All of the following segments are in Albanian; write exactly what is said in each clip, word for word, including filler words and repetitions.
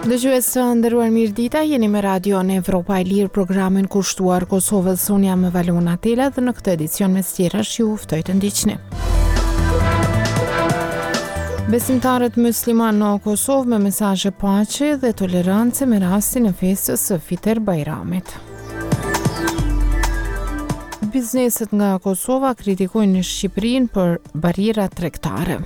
Dëgjues të nderuar, mirëdita, jeni me Radio në Evropa e Lirë, programin kushtuar Kosovës. Unë jam Valona Tela dhe në këtë edicion me stjerash ju ftoj të ndiqni. Besimtarët musliman në Kosovë me mesazhe paqe dhe tolerance me rastin e festës së Fitër Bajramit. Bizneset nga Kosova kritikojnë Shqipërinë për barriera tregtare.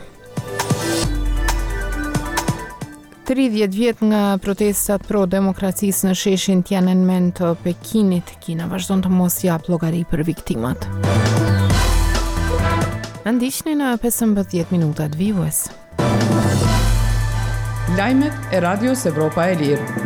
tridhjetë vjet nga protestat pro demokracisë në sheshin Tiananmen të Pekinit, Kina vazhdon të mos jap llogari për viktimat. Na ndiqni në pesëmbëdhjetë minutat vijues. Lajmet e Radios Evropa e Lirë.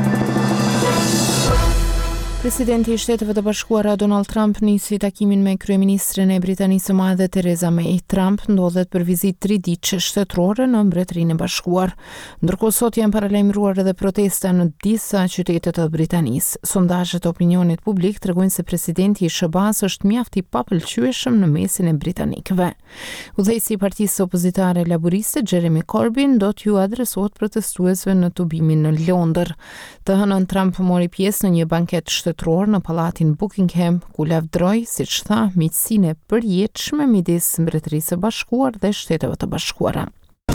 Presidenti i Shteteve të Bashkuara Donald Trump nisi takimin me kryeministren e Britanisë së Madhe Theresa May. Trump ndodhet për vizitë triditëshe shtetërore në Mbretërinë e Bashkuar. Ndërkohë sot janë paralajmëruar edhe protesta në disa qytete të Britanisë. Sondazhet e opinionit publik tregojnë se presidenti i S B A-s është mjaft i papëlqyeshëm në mesin e britanikëve. Udhëheqësi i partisë opozitare laboriste Jeremy Corbyn do t'ju adresohet protestuesve në tubimin në Londër. Të hënën Trump mori pjesë në një banket shtetëror në pallatin Buckingham, ku lavdroi, siç tha, miqësinë e përjetshme midis Mbretërisë së Bashkuar dhe Shteteve të Bashkuara.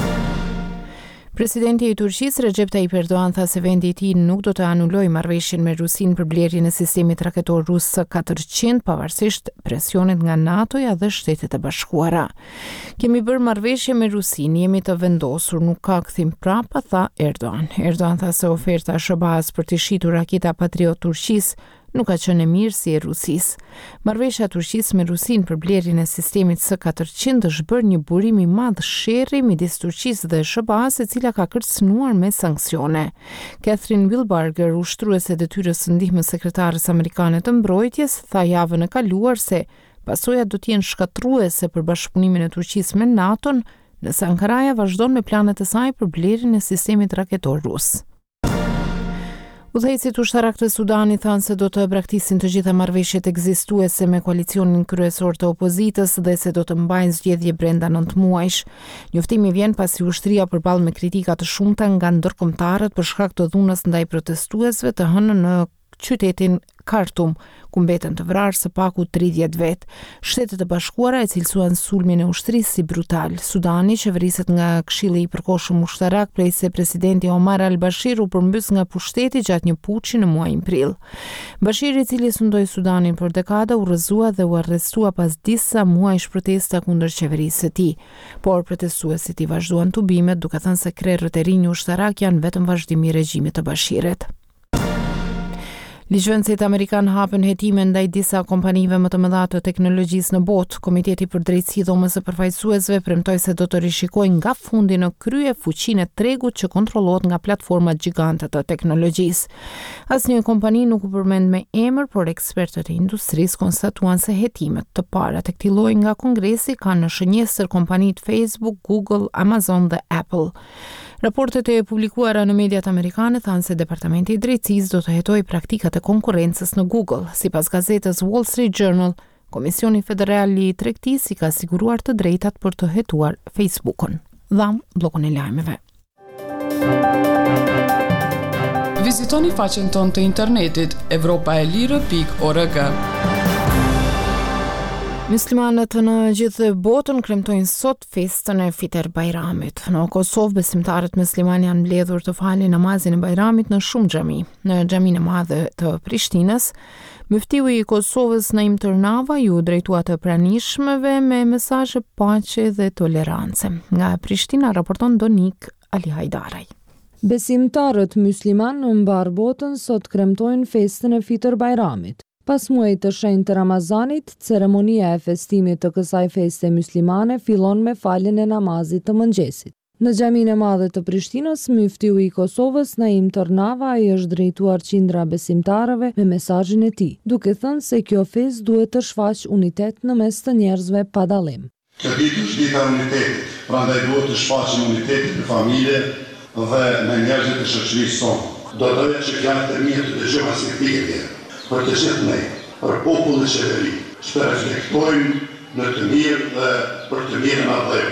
Presidenti i Turqisë Recep Tayyip Erdogan tha se vendi i tij nuk do të anulojë marrëveshjen me Rusinë për blerjen e sistemit raketor rus S katërqind pavarësisht presionit nga NATO-ja dhe Shtetet e Bashkuara. Kemi bërë marrëveshje me Rusinë, jemi të vendosur, nuk ka kthim prapa, tha Erdogan. Erdogan tha se oferta e S B A-s për të shitur raketa Patriot Turqisë nuk ka qenë e mirë si e Rusisë. Marrëveshja e Turqisë me Rusinë për blerjen e sistemit S katërqind është bërë një burim i madh sherrri midis Turqisë dhe S B A-s, e cila ka kërcënuar me sanksione. Catherine Wilbarger, ushtruese e detyrës së ndihmës sekretares amerikane të mbrojtjes, tha javën e kaluar se pasojat do të jenë shkatërruese për bashkëpunimin e Turqisë me NATO-n, nëse Ankaraja vazhdon me planet e saj për blerjen e sistemit raketor rus. Udhëheqësit ushtarak të Sudanit thanë se do të braktisin të gjitha marrëveshjet ekzistuese me koalicionin kryesor të opozitës dhe se do të mbajnë zgjedhje brenda nëntë muajsh. Njoftimi vjen pasi ushtria përballë me kritika të shumta nga ndërkombëtarët për shkak të dhunës ndaj protestuesve të hënën në qytetin Khartoum, ku mbeten të vrarë së paku tridhjetë vet. Shtetet e Bashkuara e cilësuan sulmin e ushtrisë si brutal. Sudani qeveriset nga Këshilli i Përkohshëm Ushtarak prej se presidenti Omar al-Bashir u përmbys nga pushteti gjatë një puçi në muajin prill. Bashir, i cili sundoi Sudanin për dekada, u rrëzua dhe u arrestua pas disa muajsh protesta kundër qeverisë së tij. Por protestuesit i vazhduan tubimet, duke thënë se krerët e rinj ushtarak janë vetëm vazhdim i regjimit të Bashirit. Ligjvendësit amerikan hapën hetime ndaj disa kompanive më të mëdha të teknologjisë në botë. Komiteti për drejtësi dhomës së përfaqësuesve premtoi se do të rishikojë nga fundi në krye fuqinë e tregut që kontrollohet nga platformat gjigante të teknologjisë. Asnjë kompani nuk u përmend me emër, por ekspertët e industrisë konstatuan se hetimet të para të këtij lloji nga Kongresi kanë në shënjestër kompanitë Facebook, Google, Amazon dhe Apple. Raportet e publikuara në mediat amerikane thanë se Departamenti i Drejtësisë do të hetojë praktikat e konkurrencës në Google. Sipas gazetës Wall Street Journal, Komisioni Federal i Tregtisë i ka siguruar të drejtat për të hetuar Facebookun. Dham bllokun e lajmeve. Vizitoni faqen tonë të internetit evropa e lirë pikë org. Muslimanët në gjithë botën kremtojnë sot festën e Fitër Bajramit. Në Kosovë, besimtarët musliman janë mbledhur të falin namazin e Bajramit në shumë xhami. Në xhaminë e madhe të Prishtinës, muftiu i Kosovës Naim Tërnava ju drejtua të pranishmëve me mesazhe paqe dhe tolerance. Nga Prishtina raporton Donik Ali Hajdaraj. Besimtarët musliman në mbar botën sot kremtojnë festën e Fitër Bajramit. Pas muajit të shenjtë të Ramazanit, ceremonia e festimit të kësaj feste muslimane fillon me faljen e namazit të mëngjesit. Në xhaminë e madhe të Prishtinës, muftiu i Kosovës Naim Tërnava i është drejtuar qindra besimtarëve me mesazhin e tij, duke thënë se kjo festë duhet të shfaqë unitet në mes të njerëzve pa dallim. Kjo ditë është dita e unitetit, prandaj duhet të shfaqim unitetin në familje dhe me njerëzit e shoqërisë sonë. Do doja që fjalët e mia të dëgjohen si pikë për të gjithë ne, për popullin e qeveri, që të reflektojnë në të mirë dhe për të mirën atë.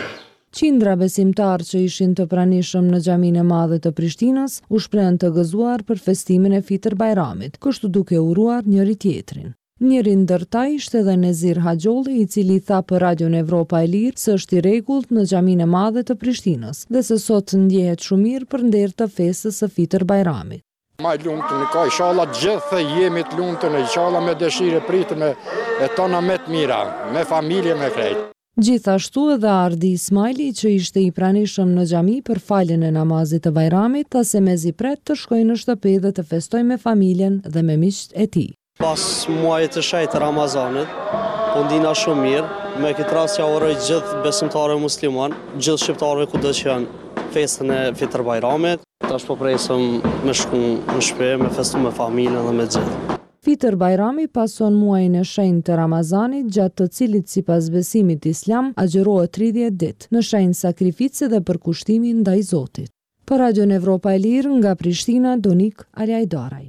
Qindra besimtar që ishin të pranishëm në xhaminë e madhe të Prishtinës u shprehën të gëzuar për festimin e Fitër Bajramit, kështu duke uruar njëri tjetrin. Njëri ndër ta ishte edhe Nezir Haxholli, i cili tha për Radion Evropa e Lirë se është i rregullt në xhaminë e madhe të Prishtinës dhe se sot ndjehet shumë mirë për nder të festës së Fitër Bajramit. Ma i lumëtën i ka, inshallah gjithë jemi të lumëtën, inshallah me dëshirë pritë me e tona me të mira, me familje, me krejtë. Gjithashtu edhe Ardi Ismaili, që ishte i pranishëm në xhami për faljen e namazit të Bajramit, tha se mezi pret të shkojë në shtëpi dhe të festojë me familjen dhe me miqtë e tij. Pas muajit të shenjtë të Ramazanit, po ndina shumë mirë, me këtë rast ja uroj gjithë besimtarëve musliman, gjithë shqiptarëve kudo që janë festën e Fitër Bajramit. Tash po presëm me shku në shtëpi, me festu me familjen dhe me gjithë. Fitër Bajrami pason muajin e shenjtë të Ramazanit, gjatë të cilit sipas besimit islam agjërohet tridhjetë ditë, në shenjë sakrifice dhe përkushtimi ndaj Zotit. Për Radion Evropa e Lirë, nga Prishtina, Donik Alajdaraj.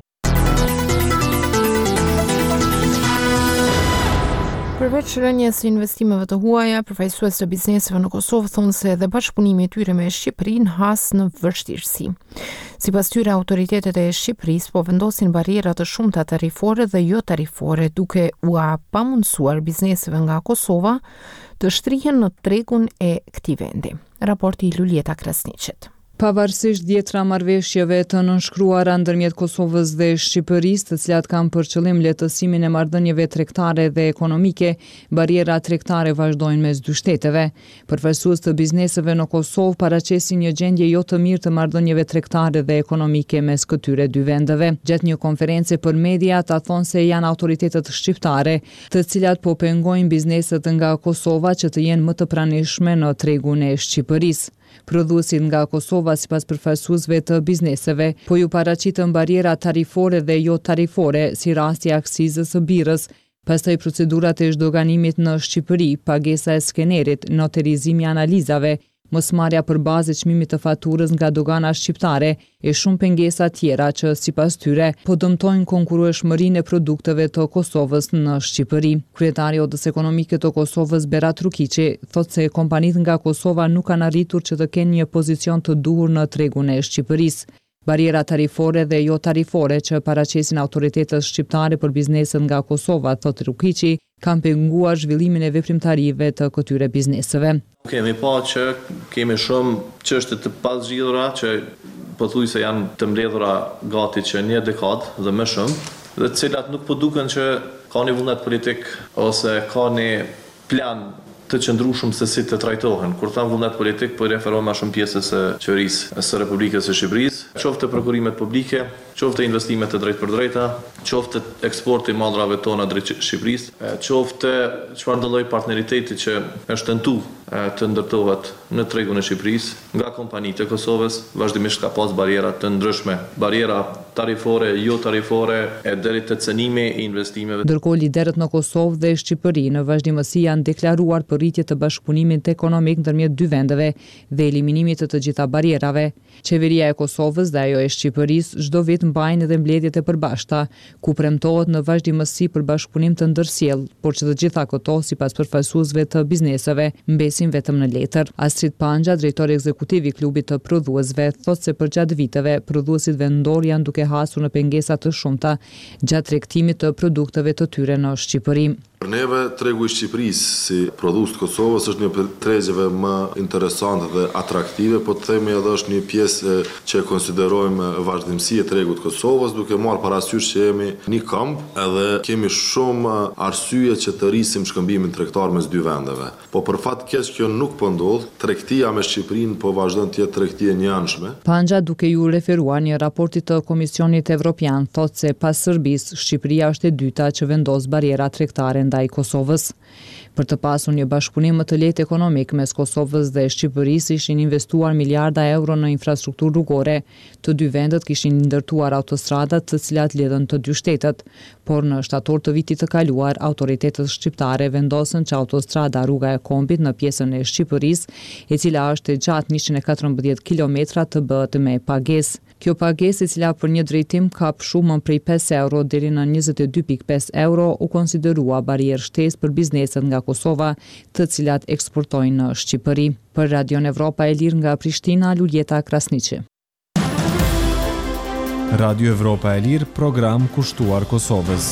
Përveç rënjes së investimeve të huaja, përfaqësues të bizneseve në Kosovë thonë se edhe bashkëpunimi i tyre me Shqipërinë has në vështirësi. Sipas tyre, autoritetet e Shqipërisë po vendosin barriera të shumta tarifore dhe jo tarifore, duke u pamundsuar bizneseve nga Kosova të shtrihen në tregun e këtij vendi. Raporti i Lulieta Krasniqit. Pavarësisht dhjetra marrëveshjeve të nënshkruara ndërmjet Kosovës dhe Shqipërisë, të cilat kanë për qëllim lehtësimin e marrëdhënieve tregtare dhe ekonomike, barriera tregtare vazhdojnë mes dy shteteve. Përfaqësues të bizneseve në Kosovë paraqesin një gjendje jo të mirë të marrëdhënieve tregtare dhe ekonomike mes këtyre dy vendeve. Gjatë një konferencë për media, ata thonë se janë autoritetet shqiptare, të cilat po pengojnë bizneset nga Kosova që të jenë më të pranishme në tregun e Shqipërisë. Prodhuesit nga Kosova, sipas përfaqësuesve të bizneseve, po ju paraqitën barriera tarifore dhe jo tarifore, si rasti i aksizës së birrës, pastaj procedurat e zhdoganimit në Shqipëri, pagesa e skenerit, noterizimi i analizave, mosmarrja për bazë e çmimit të faturës nga dogana shqiptare e shumë pengesa tjera që sipas tyre po dëmtojnë konkurrueshmërinë e produkteve të Kosovës në Shqipëri. Kryetari i Odës Ekonomike të Kosovës, Berat Rukiqi, thotë se kompanitë nga Kosova nuk kanë arritur që të kenë një pozicion të duhur në tregun e Shqipërisë. Barriera tarifore dhe jo tarifore që paraqesin autoritetet shqiptare për bizneset nga Kosova, thotë Rukiqi, kanë penguar zhvillimin e veprimtarive të këtyre bizneseve. Kemi pa që kemi shumë çështje të pazgjidhura që pothuajse janë të mbledhura gati që një dekadë dhe më shumë, dhe të cilat nuk po duken që ka një vullnet politik ose ka një plan të qëndrueshëm se si të trajtohen. Kur tham vullnet politik, po referohem më shumë pjesës së qeverisë së Republikës së Shqipërisë, qoftë prokurorimet publike, qoftë investimet të drejtë për drejta, qoftë eksporti i madrave tona drejt Shqipërisë, qoftë çfarë do lloj partneriteti që është tentuar të ndërtohet në tregun e Shqipërisë nga kompanitë e Kosovës, vazhdimisht ka pas barriera të ndryshme, barriera tarifore, jo tarifore, e deri te cenimi i investimeve. Ndërkohë liderët në Kosovë dhe Shqipëri në vazhdimësi janë deklaruar për rritje të bashkëpunimit ekonomik ndërmjet dy vendeve dhe eliminimit të të gjitha barrierave. Qeveria e Kosovës dhe ajo e Shqipërisë çdo vit mbajnë edhe mbledhjet e përbashkëta, ku premtohet në vazhdimësi për bashkëpunim të ndërsjellë, por që të gjitha këto, sipas përfaqësuesve të bizneseve, mbesin vetëm në letër. Astrid Panja, drejtori ekzekutiv i klubit të prodhuesve, thotë se përgjatë viteve prodhuesit vendor janë duke hasur në pengesa të shumta gjatë tregtimit të produkteve të tyre në Shqipëri. Për neve, tregu i Shqipërisë si prodhues të Kosovës është një prej tregjeve më interesante dhe atraktive, po të themi edhe është një pjesë që konsiderojmë vazhdimësi e tregut të Kosovës, duke marrë parasysh që jemi një këmbë edhe kemi shumë arsye që të rrisim shkëmbimin tregtar mes dy vendeve. Po për fat keq kjo nuk po ndodh, tregtia me Shqipërinë po vazhdon të jetë tregti e njanshme. Panja, duke ju referuar një raporti të Komisionit Evropian, thotë se pas Serbisë, Shqipëria është e dyta që vendos barriera tregtare ndaj Kosovës. Për të pasur një bashkëpunim më të lehtë ekonomik mes Kosovës dhe Shqipërisë, ishin investuar miliarda euro në infrastrukturë rrugore. Të dy vendet kishin ndërtuar autostradat të cilat lidhen të dy shtetet, por në shtator të vitit të kaluar, autoritetet shqiptare vendosën që autostrada Rruga e Kombit në pjesën e Shqipërisë, e cila është e gjatë njëqind e katërmbëdhjetë kilometra, të bëhet me pagesë. Kjo pagesë, e cila për një drejtim ka pshumën prej pesë euro deri në njëzet e dy pikë pesë euro, u konsiderua barierë shtesë për bizneset nga Kosova, të cilat eksportojnë në Shqipëri. Për Radion Evropa e Lirë nga Prishtina, Luljeta Krasniqi. Radio Evropa e Lirë, program kushtuar Kosovës.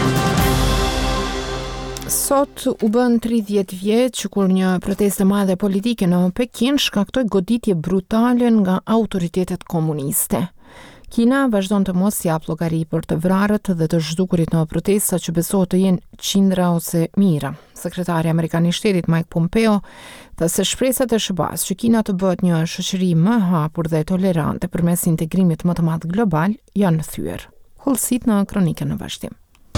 Sot u bën tridhjetë vjet që kur një protestë e madhe politike në Pekin shkaktoi goditje brutale nga autoritetet komuniste. Kina vazhdon të mos jap llogari për të vrarët dhe të zhdukurit në protesta që besohet të jenë qindra ose mijëra. Sekretari amerikan i shtetit Mike Pompeo tha se shpresat e S B A-s që Kina të bëhet një shoqëri më e hapur dhe tolerante përmes integrimit më të madh global janë thyer. Hullësit në kronikën në vazhdim.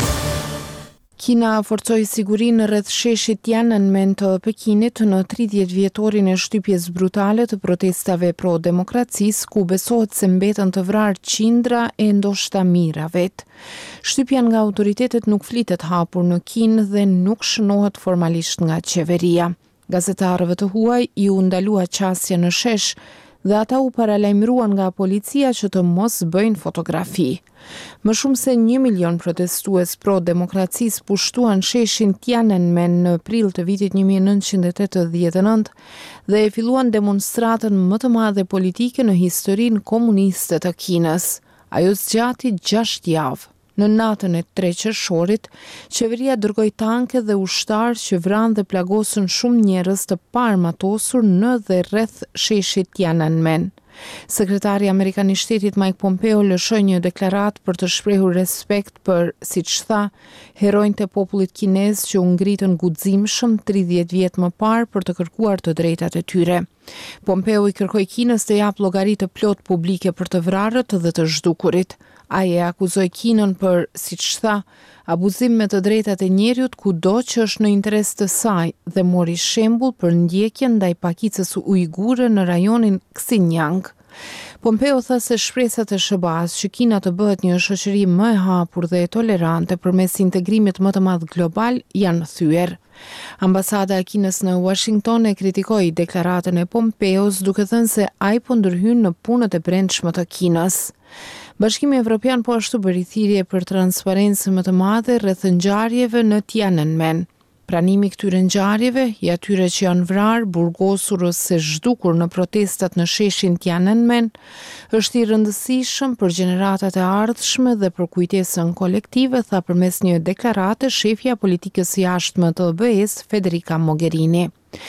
Kina forcoi sigurinë rreth sheshit Tiananmen të Pekinit në tridhjetë vjetorin e shtypjes brutale të protestave pro demokracisë, ku besohet se mbetën të vrarë qindra e ndoshta mijëra vet. Shtypja nga autoritetet nuk flitet hapur në Kinë dhe nuk shënohet formalisht nga qeveria. Gazetarëve të huaj i u ndalua qasja në shesh dhe ata u paralajmëruan nga policia që të mos bëjnë fotografi. Më shumë se një milion protestues pro demokracisë pushtuan sheshin Tiananmen në prill të vitit një mijë e nëntëqind e tetëdhjetë e nëntë dhe e filluan demonstratën më të madhe politike në historinë komuniste të Kinës. Ajo zgjati gjashtë javë. Në natën e tre qershorit, qeveria dërgoi tanke dhe ushtarë që vranë dhe plagosën shumë njerëz të paarmatosur në dhe rreth sheshit Tiananmen. Sekretari amerikan i shtetit Mike Pompeo lëshoi një deklaratë për të shprehur respekt për, siç tha, heronjtë e popullit kinez që u ngritën guximshëm tridhjetë vjet më parë për të kërkuar të drejtat e tyre. Pompeo i kërkoi Kinës të japë llogari të plot publike për të vrarët dhe të zhdukurit. Ai e akuzoi Kinën për, siç tha, abuzim me të drejtat e njerëzit kudo që është në interes të saj dhe mori shembull për ndjekjen ndaj pakicës ujgure në rajonin Xinjiang. Pompeo tha se shpresat e S B A-s që Kina të bëhet një shoqëri më e hapur dhe e tolerante përmes integrimit më të madh global janë thyer. Ambasada e Kinës në Washington e kritikoi deklaratën e Pompeos duke thënë se ai po ndërhyn në punët e brendshme të Kinës. Bashkimi Evropian po ashtu bëri thirrje për transparencë më të madhe rreth ngjarjeve në Tiananmen. Pranimi këtyre ngjarjeve, i atyre që janë vrarë, burgosur ose zhdukur në protestat në sheshin Tiananmen, është i rëndësishëm për gjeneratat e ardhshme dhe për kujtesën kolektive, tha përmes një deklarate shefja politikës jashtme të E B E-s Federica Mogherini.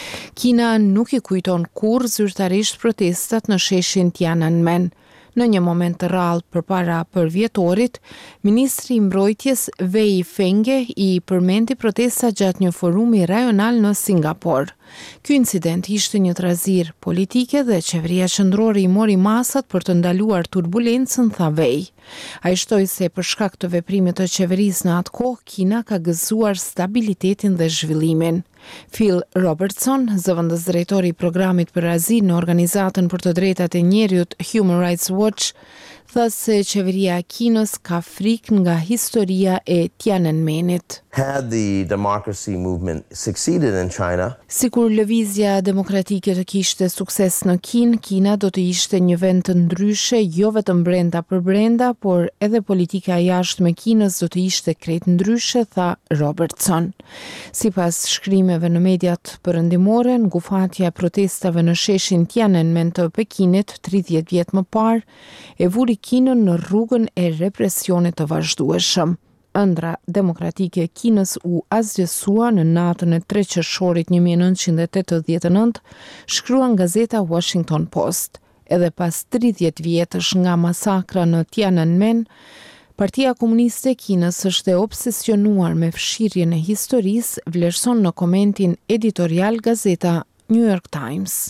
Kina nuk i kujton kurrë zyrtarisht protestat në sheshin Tiananmen. Në një moment të rrallë përpara përvjetorit, ministri i mbrojtjes Wei Fenghe i përmendi protesta gjatë një forumi rajonal në Singapur. Ky incident ishte një trazir politike dhe qeveria qendrore i mori masat për të ndaluar turbulencën, tha Wei. Ai shtoi se për shkak të veprimit të qeverisë në atë kohë, Kina ka gëzuar stabilitetin dhe zhvillimin. Phil Robertson, zëvendës drejtori i programit për azil në organizatën për të drejtat e njerëzit Human Rights Watch, tha se qeveria e Kinës ka frikë nga historia e Tiananmenit. Had the democracy movement succeeded in China, sikur lëvizja demokratike të kishte sukses në Kinë, Kina do të ishte një vend të ndryshe, jo vetëm brenda për brenda, por edhe politika jashtme e Kinës do të ishte krejt ndryshe, tha Robertson. Sipas shkrimeve në mediat perëndimore, ngufatja e protestave në sheshin Tiananmen të Pekinit tridhjetë vjet më parë e vuri Kinën në rrugën e represionit të vazhdueshëm. Ëndra demokratike e Kinës u azgjësua në natën e tre qershorit një mijë e nëntëqind e tetëdhjetë e nëntë, shkruan gazeta Washington Post. Edhe pas tridhjetë vjetësh nga masakra në Tiananmen, Partia Komuniste e Kinës është e obsesionuar me fshirjen e historisë, vlerëson në komentin editorial gazeta New York Times.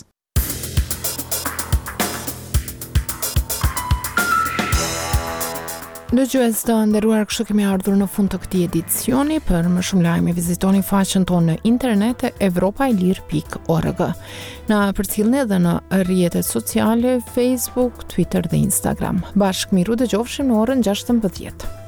Dëgjues të nderuar, kështu kemi ardhur në fund të këtij edicioni. Për më shumë lajme vizitoni faqen tonë në internet evropa e lirë pikë org. Na përcjellni edhe në rrjetet sociale Facebook, Twitter dhe Instagram. Bashkë miru dëgjofshim në orën gjashtëmbëdhjetë.